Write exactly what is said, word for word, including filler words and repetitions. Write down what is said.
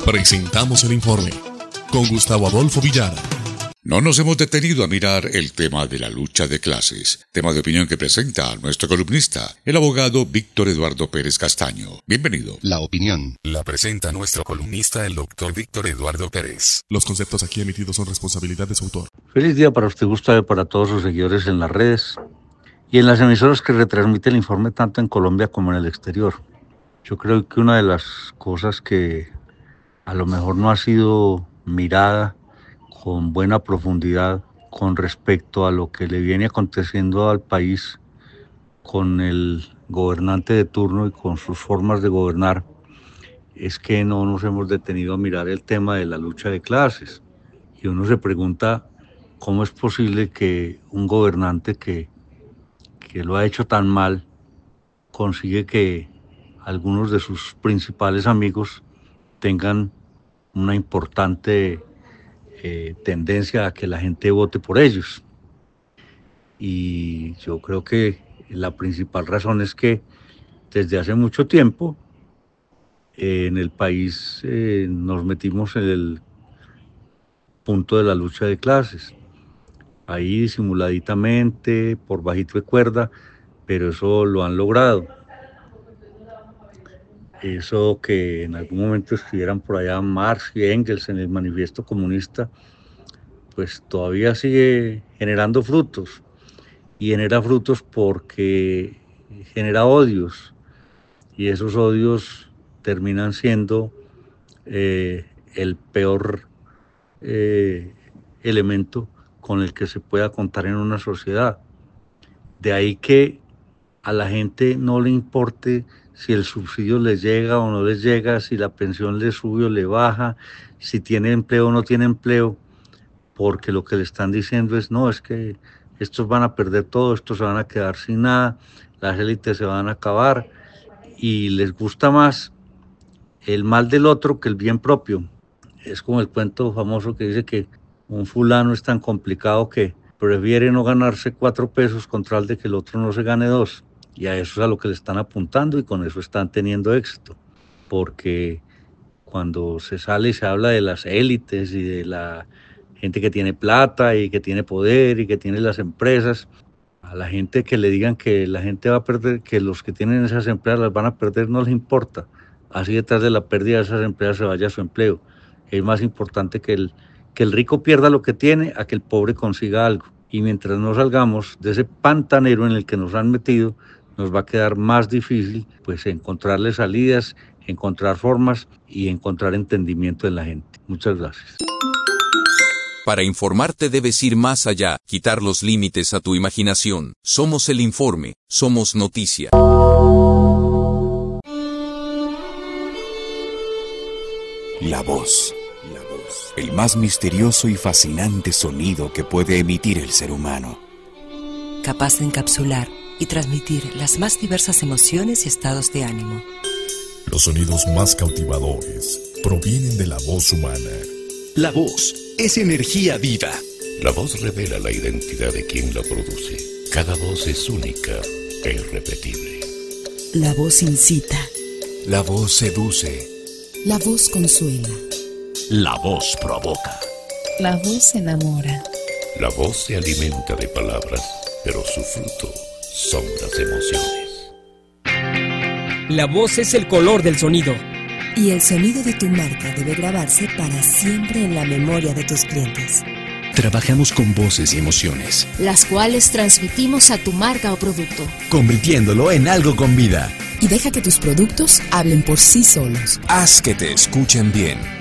Presentamos el informe con Gustavo Adolfo Villar. No nos hemos detenido a mirar el tema de la lucha de clases, tema de opinión que presenta a nuestro columnista, el abogado Víctor Eduardo Pérez Castaño. Bienvenido. La opinión la presenta nuestro columnista, el doctor Víctor Eduardo Pérez. Los conceptos aquí emitidos son responsabilidad de su autor. Feliz día para usted, Gustavo, y para todos sus seguidores en las redes y en las emisoras que retransmiten el informe tanto en Colombia como en el exterior. Yo creo que una de las cosas que a lo mejor no ha sido mirada con buena profundidad con respecto a lo que le viene aconteciendo al país con el gobernante de turno y con sus formas de gobernar, es que no nos hemos detenido a mirar el tema de la lucha de clases. Y uno se pregunta cómo es posible que un gobernante que, que lo ha hecho tan mal consigue que algunos de sus principales amigos tengan una importante Eh, tendencia a que la gente vote por ellos. Y yo creo que la principal razón es que desde hace mucho tiempo eh, en el país eh, nos metimos en el punto de la lucha de clases, ahí disimuladitamente, por bajito de cuerda, pero eso lo han logrado. Eso que en algún momento escribieran por allá Marx y Engels en el Manifiesto Comunista, pues todavía sigue generando frutos. Y genera frutos porque genera odios. Y esos odios terminan siendo eh, el peor eh, elemento con el que se pueda contar en una sociedad. De ahí que a la gente no le importe si el subsidio les llega o no les llega, si la pensión le sube o le baja, si tiene empleo o no tiene empleo, porque lo que le están diciendo es, no, es que estos van a perder todo, estos se van a quedar sin nada, las élites se van a acabar, y les gusta más el mal del otro que el bien propio. Es como el cuento famoso que dice que un fulano es tan complicado que prefiere no ganarse cuatro pesos con tal de que el otro no se gane dos. Y a eso es a lo que le están apuntando y con eso están teniendo éxito. Porque cuando se sale y se habla de las élites y de la gente que tiene plata y que tiene poder y que tiene las empresas, a la gente que le digan que la gente va a perder, que los que tienen esas empresas las van a perder, no les importa. Así detrás de la pérdida de esas empresas se vaya su empleo. Es más importante que el, que el rico pierda lo que tiene a que el pobre consiga algo. Y mientras no salgamos de ese pantanero en el que nos han metido, nos va a quedar más difícil pues encontrarle salidas, encontrar formas y encontrar entendimiento en la gente. Muchas gracias. Para informarte debes ir más allá, quitar los límites a tu imaginación. Somos el informe, somos noticia. La voz. La voz. El más misterioso y fascinante sonido que puede emitir el ser humano. Capaz de encapsular y transmitir las más diversas emociones y estados de ánimo. Los sonidos más cautivadores provienen de la voz humana. La voz es energía viva. La voz revela la identidad de quien la produce. Cada voz es única e irrepetible. La voz incita. La voz seduce. La voz consuela. La voz provoca. La voz enamora. La voz se alimenta de palabras, pero su fruto son las emociones. La voz es el color del sonido. Y el sonido de tu marca debe grabarse para siempre en la memoria de tus clientes. Trabajamos con voces y emociones, las cuales transmitimos a tu marca o producto, convirtiéndolo en algo con vida. Y deja que tus productos hablen por sí solos. Haz que te escuchen bien.